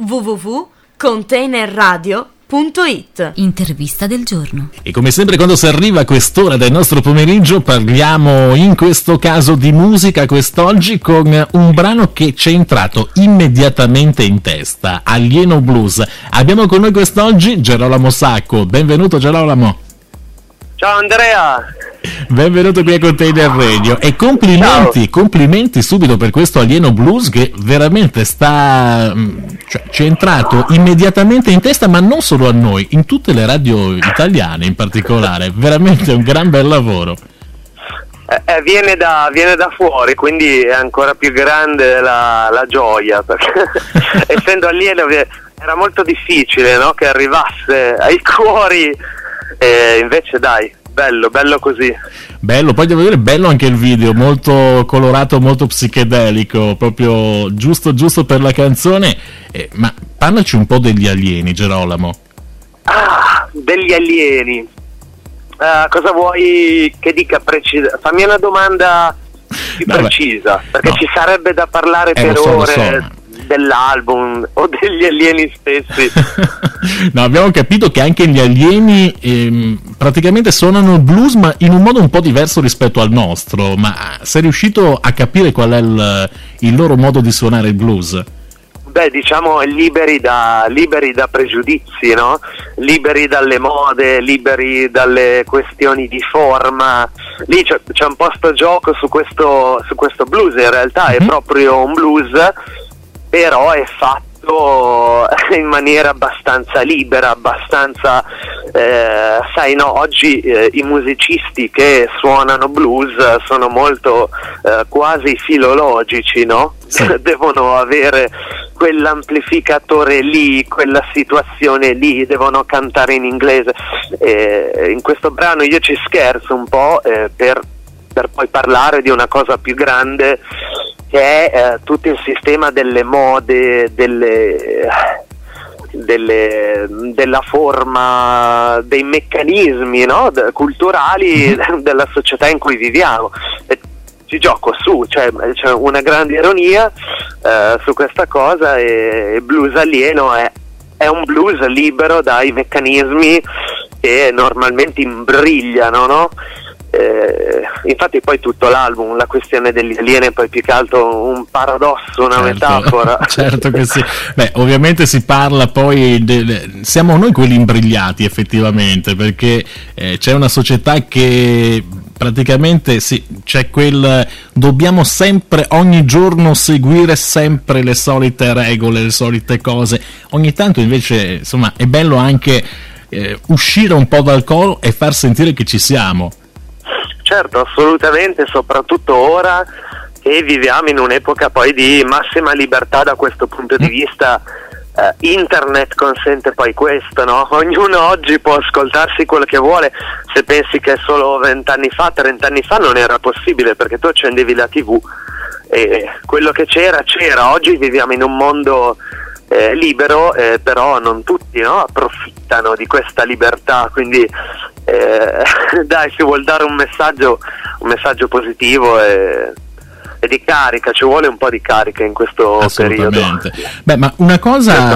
www.containerradio.it. Intervista del giorno. E come sempre quando si arriva a quest'ora del nostro pomeriggio parliamo in questo caso di musica quest'oggi con un brano che ci è entrato immediatamente in testa, Alieno Blues. Abbiamo con noi quest'oggi Gerolamo Sacco. Benvenuto Gerolamo. Ciao Andrea. Benvenuto qui a Container Radio e complimenti subito per questo Alieno Blues che veramente ci è entrato immediatamente in testa, ma non solo a noi, in tutte le radio italiane in particolare. Veramente un gran bel lavoro. Viene da fuori, quindi è ancora più grande la gioia, perché essendo alieno era molto difficile, no? Che arrivasse ai cuori, e invece dai, bello così. Bello, poi devo dire bello anche il video, molto colorato, molto psichedelico, proprio giusto per la canzone. Ma parlaci un po' degli alieni, Gerolamo. Degli alieni. Cosa vuoi che dica precisa? Fammi una domanda più precisa, perché no, ci sarebbe da parlare per ore dell'album o degli alieni stessi. No, abbiamo capito che anche gli alieni praticamente suonano il blues, ma in un modo un po' diverso rispetto al nostro. Ma sei riuscito a capire qual è il loro modo di suonare il blues? Beh, diciamo liberi da pregiudizi, no? Liberi dalle mode, liberi dalle questioni di forma. Lì c'è un po' sto gioco su questo blues, in realtà è proprio un blues, però è fatto in maniera abbastanza libera, abbastanza sai, no, oggi i musicisti che suonano blues sono molto quasi filologici, no? Sì. Devono avere quell'amplificatore lì, quella situazione lì, devono cantare in inglese. In questo brano io ci scherzo un po' per poi parlare di una cosa più grande, che è tutto il sistema delle mode, della forma, dei meccanismi, no? Culturali della società in cui viviamo. E ci gioco su, c'è una grande ironia su questa cosa, e Blues Alieno è un blues libero dai meccanismi che normalmente imbrigliano, no? Infatti poi tutto l'album, la questione degli alieni è poi più che altro un paradosso, una metafora. Certo che sì. Beh, ovviamente si parla poi siamo noi quelli imbrigliati effettivamente, perché c'è una società che praticamente sì, c'è dobbiamo sempre ogni giorno seguire sempre le solite regole, le solite cose. Ogni tanto invece insomma è bello anche uscire un po' dal coro e far sentire che ci siamo. Certo, assolutamente, soprattutto ora che viviamo in un'epoca poi di massima libertà da questo punto di vista. Internet consente poi questo, no? Ognuno oggi può ascoltarsi quello che vuole. Se pensi che solo 20 anni fa, 30 anni fa non era possibile, perché tu accendevi la TV e quello che c'era. Oggi viviamo in un mondo libero, però non tutti, no? Approfittano di questa libertà, quindi dai, si vuol dare un messaggio positivo e di carica, ci vuole un po' di carica in questo periodo. Beh, ma una cosa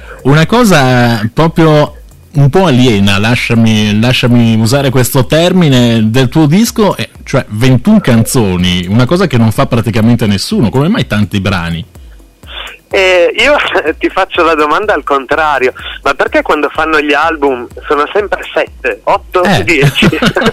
proprio un po' aliena, lasciami usare questo termine, del tuo disco, cioè 21 canzoni, una cosa che non fa praticamente nessuno. Come mai tanti brani? Io ti faccio la domanda al contrario, ma perché quando fanno gli album sono sempre 7, 8, 10?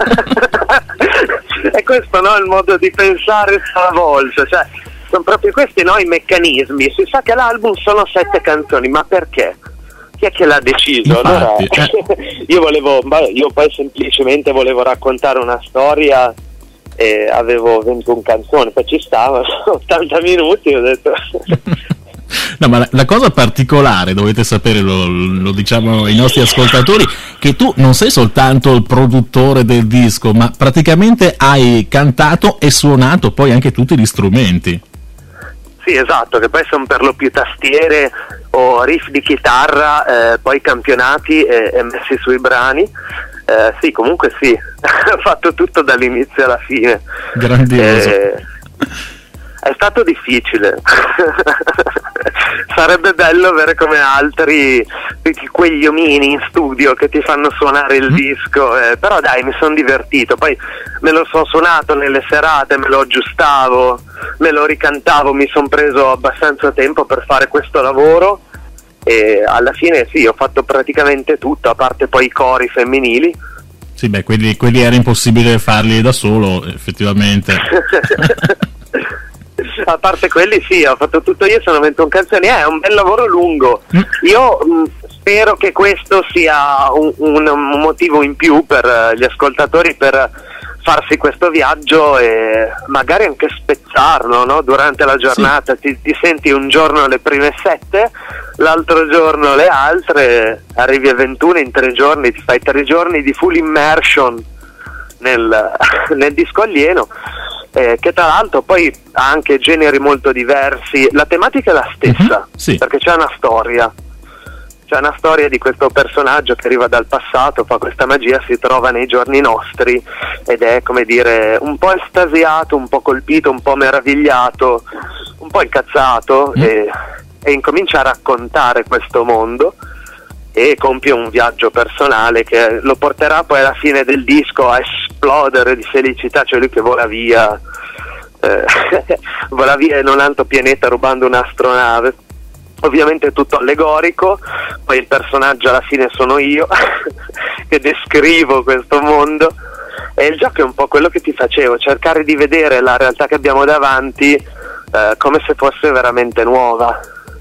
E questo, no, il modo di pensare stravolge, cioè sono proprio questi, no, i meccanismi. Si sa che l'album sono 7 canzoni, ma perché? Chi è che l'ha deciso? Infatti, allora, io poi semplicemente volevo raccontare una storia e avevo 21 canzoni, poi ci stava 80 minuti, ho detto. No, ma la cosa particolare, dovete sapere, lo diciamo ai nostri ascoltatori, che tu non sei soltanto il produttore del disco, ma praticamente hai cantato e suonato poi anche tutti gli strumenti. Sì, esatto, che poi sono per lo più tastiere o riff di chitarra, poi campionati e messi sui brani. Sì, comunque sì, ho fatto tutto dall'inizio alla fine. Grandioso. È stato difficile. Sarebbe bello avere come altri quegli omini in studio che ti fanno suonare il disco, però dai, mi sono divertito, poi me lo sono suonato nelle serate, me lo aggiustavo, me lo ricantavo, mi sono preso abbastanza tempo per fare questo lavoro e alla fine sì, ho fatto praticamente tutto, a parte poi i cori femminili. Sì, beh, quelli era impossibile farli da solo, effettivamente. A parte quelli sì, ho fatto tutto io, sono 21 canzoni, è un bel lavoro lungo. Io spero che questo sia un motivo in più per gli ascoltatori per farsi questo viaggio e magari anche spezzarlo, no? Durante la giornata. Sì. Ti senti un giorno le prime 7, l'altro giorno le altre, arrivi a 21 in 3 giorni, ti fai 3 giorni di full immersion nel disco alieno, che tra l'altro poi ha anche generi molto diversi. La tematica è la stessa, sì. Perché c'è una storia di questo personaggio che arriva dal passato, fa questa magia, si trova nei giorni nostri ed è, come dire, un po' estasiato, un po' colpito, un po' meravigliato, un po' incazzato e incomincia a raccontare questo mondo e compie un viaggio personale che lo porterà poi alla fine del disco a esplodere di felicità, cioè lui che vola via in un altro pianeta rubando un'astronave. Ovviamente tutto allegorico, poi il personaggio alla fine sono io che descrivo questo mondo e il gioco è un po' quello che ti facevo, cercare di vedere la realtà che abbiamo davanti come se fosse veramente nuova.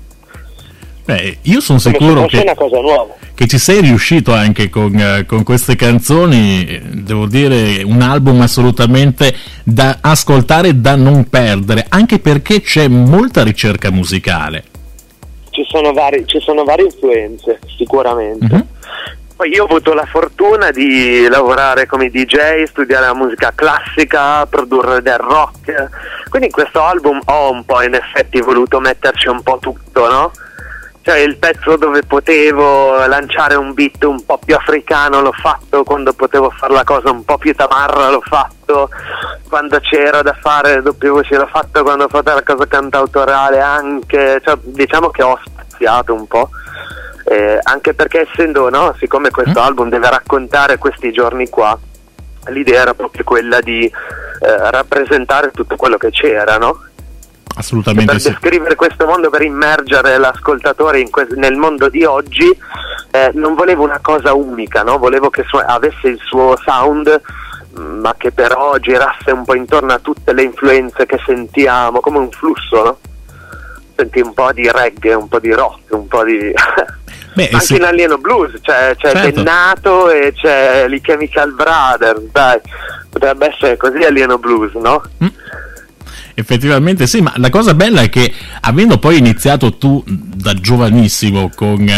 Beh, io sono sicuro che una cosa nuova. Che ci sei riuscito anche con queste canzoni, devo dire un album assolutamente da ascoltare e da non perdere, anche perché c'è molta ricerca musicale. Ci sono varie influenze, sicuramente. Poi io ho avuto la fortuna di lavorare come DJ, studiare la musica classica, produrre del rock, quindi in questo album ho un po' in effetti voluto metterci un po' tutto, no? Cioè il pezzo dove potevo lanciare un beat un po' più africano l'ho fatto, quando potevo fare la cosa un po' più tamarra l'ho fatto, quando c'era da fare doppie voci l'ho fatto, quando ho fatto la cosa cantautorale anche, cioè, diciamo che ho spaziato un po', anche perché essendo, no, siccome questo album deve raccontare questi giorni qua, l'idea era proprio quella di rappresentare tutto quello che c'era, no? Assolutamente per descrivere questo mondo, per immergere l'ascoltatore nel mondo di oggi, non volevo una cosa unica, no? Volevo che avesse il suo sound, ma che però girasse un po' intorno a tutte le influenze che sentiamo, come un flusso, no? Senti un po' di reggae, un po' di rock, un po' di... anche in Alieno Blues c'è certo. Bennato e c'è i Chemical Brothers, dai, potrebbe essere così Alieno Blues, no? Effettivamente sì, ma la cosa bella è che avendo poi iniziato tu da giovanissimo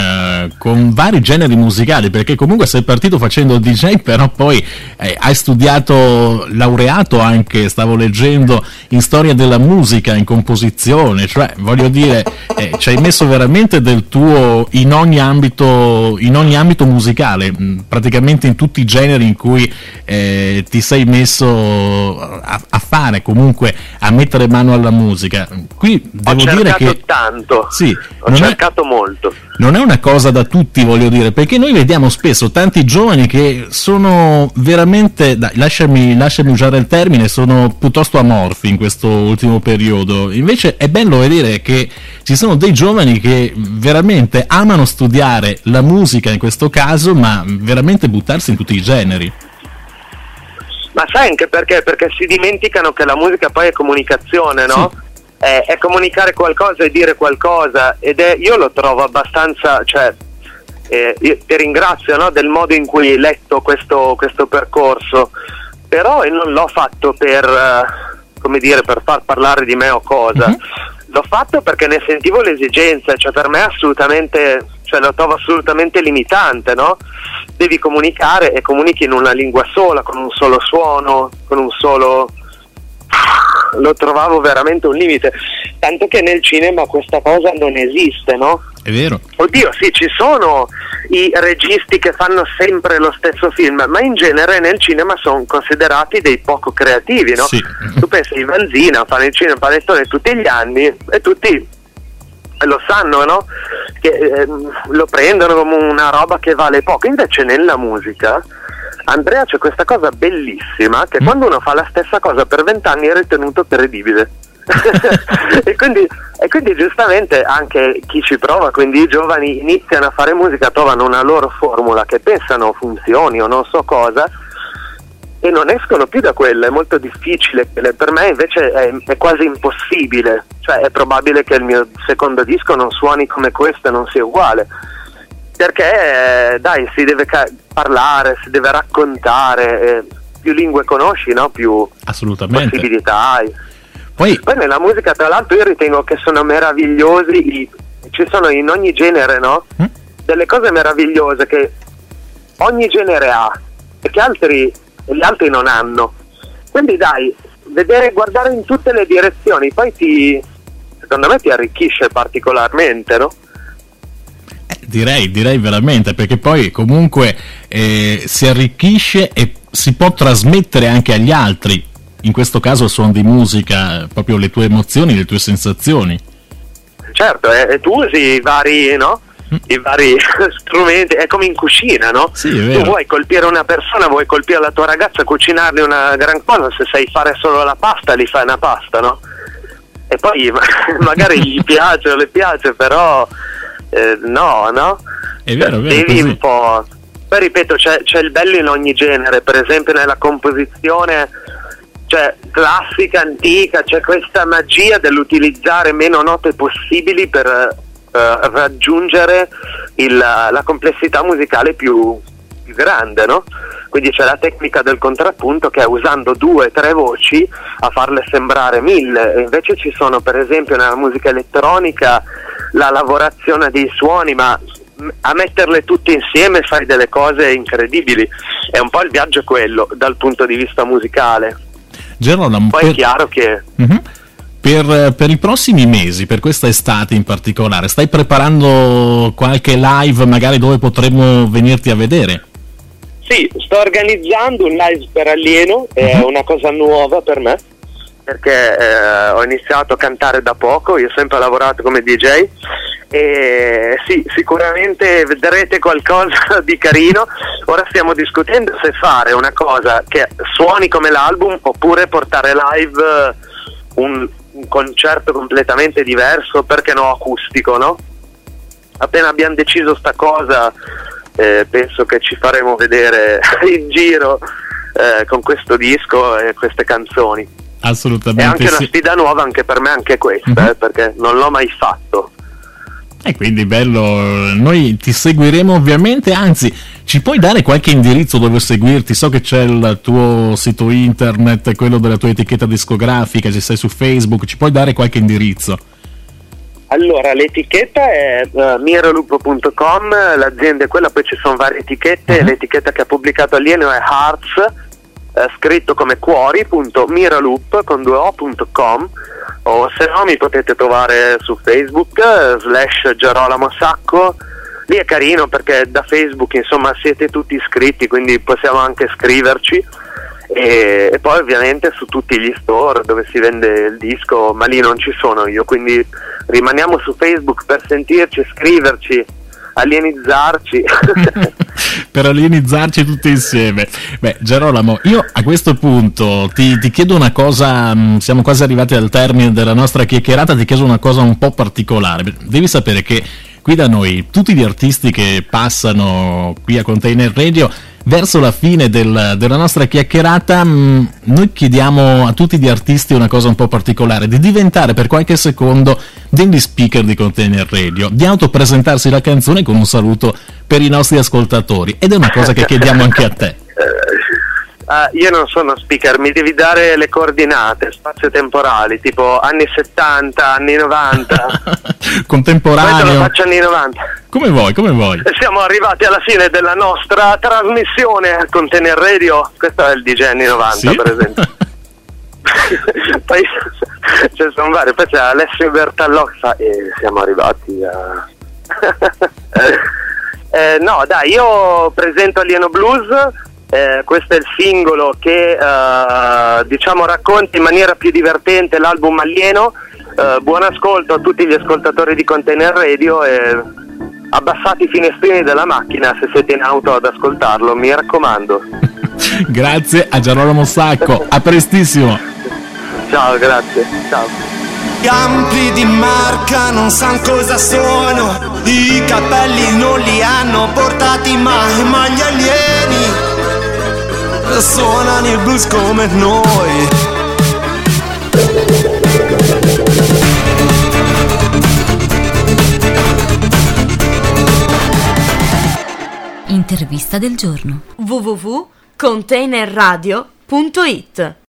con vari generi musicali, perché comunque sei partito facendo DJ, però poi hai studiato, laureato anche, stavo leggendo, in storia della musica, in composizione, cioè voglio dire ci hai messo veramente del tuo in ogni ambito musicale, praticamente in tutti i generi in cui ti sei messo a fare, comunque a mettere mano alla musica. Qui devo dire che tanto, sì, ho cercato molto. Non è una cosa da tutti, voglio dire, perché noi vediamo spesso tanti giovani che sono veramente, lasciami usare il termine, sono piuttosto amorfi in questo ultimo periodo. Invece è bello vedere che ci sono dei giovani che veramente amano studiare la musica in questo caso, ma veramente buttarsi in tutti i generi. Ma sai anche perché? Perché si dimenticano che la musica poi è comunicazione, no? Sì. È comunicare qualcosa e dire qualcosa, io lo trovo abbastanza, cioè io ti ringrazio, no, del modo in cui hai letto questo percorso, però non l'ho fatto per far parlare di me o cosa. L'ho fatto perché ne sentivo l'esigenza, cioè per me è assolutamente, cioè lo trovo assolutamente limitante, no? Devi comunicare e comunichi in una lingua sola, con un solo suono, con un solo... Lo trovavo veramente un limite, tanto che nel cinema questa cosa non esiste, no? È vero. Oddio, sì, ci sono i registi che fanno sempre lo stesso film, ma in genere nel cinema sono considerati dei poco creativi, no? Sì. Tu pensi di Vanzina, fanno il cinema panettone tutti gli anni e tutti lo sanno, no? Che lo prendono come una roba che vale poco. Invece nella musica, Andrea, c'è questa cosa bellissima che quando uno fa la stessa cosa per 20 anni è ritenuto credibile. e quindi giustamente anche chi ci prova, quindi i giovani iniziano a fare musica, trovano una loro formula che pensano funzioni o non so cosa e non escono più da quella. È molto difficile. Per me invece è quasi impossibile, cioè è probabile che il mio secondo disco non suoni come questo e non sia uguale, perché dai, si deve parlare, si deve raccontare, più lingue conosci, no? Più assolutamente possibilità hai. Poi nella musica, tra l'altro, io ritengo che sono meravigliosi, ci sono in ogni genere, no? Delle cose meravigliose che ogni genere ha e che gli altri non hanno. Quindi dai, guardare in tutte le direzioni, poi secondo me ti arricchisce particolarmente, no? Direi veramente, perché poi comunque si arricchisce e si può trasmettere anche agli altri. In questo caso il suono di musica, proprio le tue emozioni, le tue sensazioni. Certo, e tu usi i vari strumenti, è come in cucina, no? Sì, è vero. Tu vuoi colpire una persona, vuoi colpire la tua ragazza, cucinargli una gran cosa. Se sai fare solo la pasta, gli fai una pasta, no? E poi magari gli piace o le piace, però no? È vero, devi così. Un po'. Poi ripeto, c'è il bello in ogni genere. Per esempio nella composizione, cioè classica, antica, c'è questa magia dell'utilizzare meno note possibili per raggiungere la complessità musicale più grande, no? Quindi c'è la tecnica del contrappunto, che è usando 2-3 voci a farle sembrare 1000, e invece ci sono, per esempio nella musica elettronica, la lavorazione dei suoni, ma a metterle tutte insieme fai delle cose incredibili. È un po' il viaggio quello dal punto di vista musicale. Gerolamo, poi è chiaro che per i prossimi mesi, per questa estate in particolare, stai preparando qualche live magari dove potremmo venirti a vedere? Sì, sto organizzando un live per Alieno, è una cosa nuova per me, perché ho iniziato a cantare da poco, io ho sempre lavorato come DJ, e sì, sicuramente vedrete qualcosa di carino. Ora stiamo discutendo se fare una cosa che suoni come l'album oppure portare live un concerto completamente diverso, perché no, acustico, no? Appena abbiamo deciso sta cosa, penso che ci faremo vedere in giro con questo disco e queste canzoni. Assolutamente. È anche una sfida nuova anche per me, anche questa, perché non l'ho mai fatto. E quindi bello, noi ti seguiremo ovviamente, anzi ci puoi dare qualche indirizzo dove seguirti? So che c'è il tuo sito internet, quello della tua etichetta discografica, ci sei su Facebook, ci puoi dare qualche indirizzo? Allora, l'etichetta è miraloop.com, l'azienda è quella, poi ci sono varie etichette, l'etichetta che ha pubblicato Alieno è Hearts, scritto come cuori.miraloop con 2o.com, o se no mi potete trovare su Facebook /Gerolamo Sacco. Lì è carino perché da Facebook insomma siete tutti iscritti, quindi possiamo anche scriverci, e poi ovviamente su tutti gli store dove si vende il disco, ma lì non ci sono io, quindi rimaniamo su Facebook per sentirci, scriverci, alienizzarci. Per alienizzarci tutti insieme. Beh, Gerolamo, io a questo punto ti chiedo una cosa, siamo quasi arrivati al termine della nostra chiacchierata, ti chiedo una cosa un po' particolare. Devi sapere che qui da noi tutti gli artisti che passano qui a Container Radio, verso la fine della nostra chiacchierata, noi chiediamo a tutti gli artisti una cosa un po' particolare: di diventare per qualche secondo degli speaker di Container Radio, di autopresentarsi la canzone con un saluto per i nostri ascoltatori, ed è una cosa che chiediamo anche a te. Io non sono speaker, mi devi dare le coordinate spazio-temporali, tipo anni 70, anni 90. Contemporaneo. Poi te lo faccio anni 90. Come vuoi. Siamo arrivati alla fine della nostra trasmissione a Container Radio. Questo è il DJ anni 90, sì? Per esempio. Poi ce ne sono vari, poi c'è Alessio Bertallozza e siamo arrivati a... no dai, io presento Alieno Blues. Questo è il singolo che diciamo racconta in maniera più divertente l'album Alieno, buon ascolto a tutti gli ascoltatori di Container Radio e abbassate i finestrini della macchina se siete in auto ad ascoltarlo, mi raccomando. Grazie a Gerolamo Sacco, a prestissimo. Ciao, grazie, ciao. Campi di marca non san cosa sono, i capelli non li hanno portati mai, ma gli alieni suonano il blues come noi. Intervista del giorno. www.containerradio.it